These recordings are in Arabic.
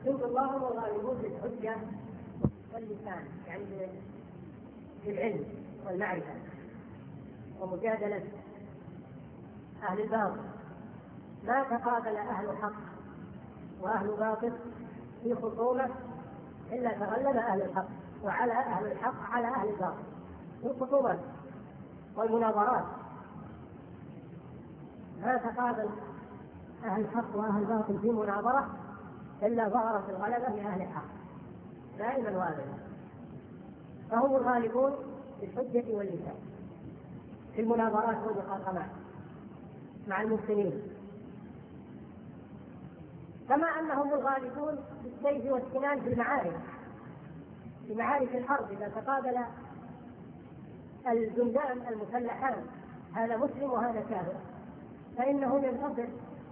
جند الله هم الغالبون بالحجة واللسان، يعني بالعلم والمعرفة ومجادلة أهل الباطل. ما تقابل أهل حق وأهل باطل في خصومة إلا تغلب أهل الحق وعلى أهل الحق على أهل الباطل في الخصومات والمناظرات. ما تقابل أهل الحق وأهل الباطل في مناظرة إلا ظهرت الغلبة لأهل الحق دائما وابدا، فهم الغالبون بالحجة واللسان في المناظرات والمقاطعات مع المسلمين، كما أنهم الغالبون بالسيف والسنان في معارك الحرب. إذا تقابل الجندان المسلحان هذا مسلم وهذا كافر فإنه ينتصر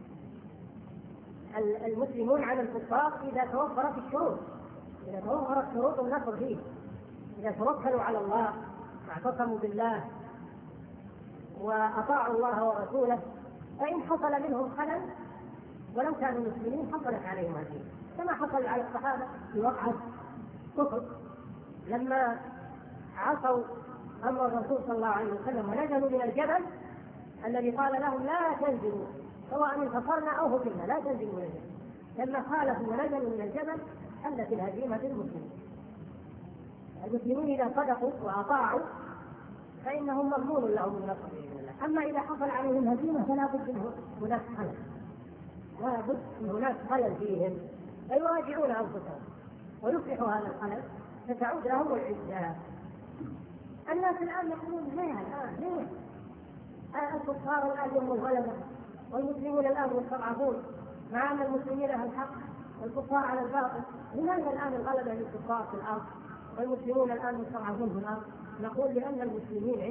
المسلمون على الكفار إذا توفرت الشروط، إذا توفرت شروط النصر فيه، إذا توكلوا على الله واعتصموا بالله وأطاعوا الله ورسوله. فإن حصل منهم خلل ولو كانوا مسلمين حصلت عليهم هذه، كما حصل على الصحابة في وقعة كفر لما عصوا أمر الرسول صلى الله عليه وسلم ونزلوا من الجبل الذي قال لهم لا تنزلوا سواء انتصرنا أو هزمنا، لا تنزلوا من الجبل. لما خالفوا ونزلوا من الجبل حلت الهزيمة بالمسلمين. المسلمون إذا صدقوا وأطاعوا فإنهم مضمون لهم النصر بإذن الله. أما إذا حصل عليهم هزيمة فلا بد من هناك خلل، لا بد من هناك خلل فيهم فيراجعون أنفسهم ويصلحوا هذا الخلل فتعود لهم العزة. الناس الآن يقولون ليه الكفار الآن هم الغلبة والمسلمون الآن مستضعفون، مع أن المسلمين أهل الحق والكفار على الباطل. لماذا الآن الغلبة للكفار في الأرض والمسلمون الآن مستضعفون في الأرض؟ نقول لأن المسلمين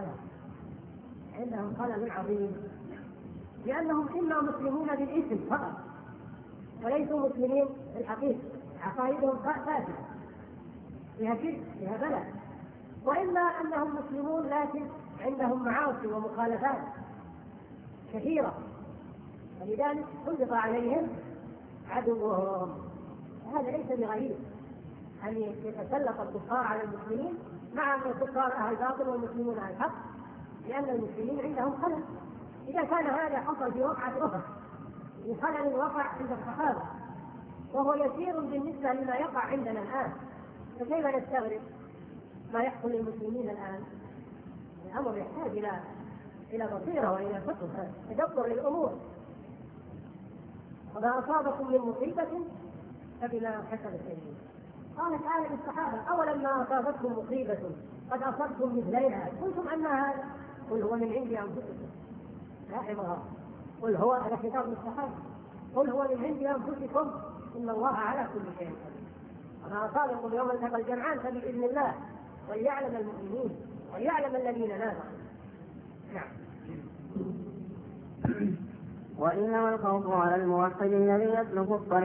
عندهم خلل عظيم، لأنهم إما مسلمون بالاسم فقط وليسوا مسلمين بالحقيقة، عقائدهم فاسدة فيها شرك فيها بلد، وإما أنهم مسلمون لكن عندهم معاصي ومخالفات كثيرة، ولذلك سلط عليهم عدوهم. هذا ليس بغريب أن يتسلط الكفار على المسلمين مع أن الكفار أهل الباطل والمسلمون أهل الحق، لأن المسلمين عندهم خلل. إذا كان هذا حصل في وقعة أخرى وخلل وقع عند الصحابة وهو يسير بالنسبة لما يقع عندنا الآن، فكيف نستغرب ما يحصل للمسلمين الآن؟ الأمر يحتاج إلى بصيرة وإلى فقه تدبر للأمور. وما أصابكم من مصيبة فبما كسبت أيديكم. قال تعالى للصحابة أولما أصابتكم مصيبة قد أصبتم مثليها قلتم أن هذا؟ قل هو من عند أنفسكم. لاحظها، قل هو على خطاب للصحابة، قل هو من عند أنفسكم إن الله على كل شيء قدير. وما أصابكم يوم التقى الجمعان فبإذن الله وليعلم المؤمنين وليعلم الذين نافقوا. نعم. وإنما الخوف على الموحد الذي يسلك الطريق